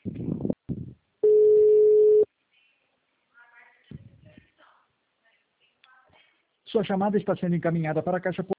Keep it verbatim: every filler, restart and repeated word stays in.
Sua chamada está sendo encaminhada para a caixa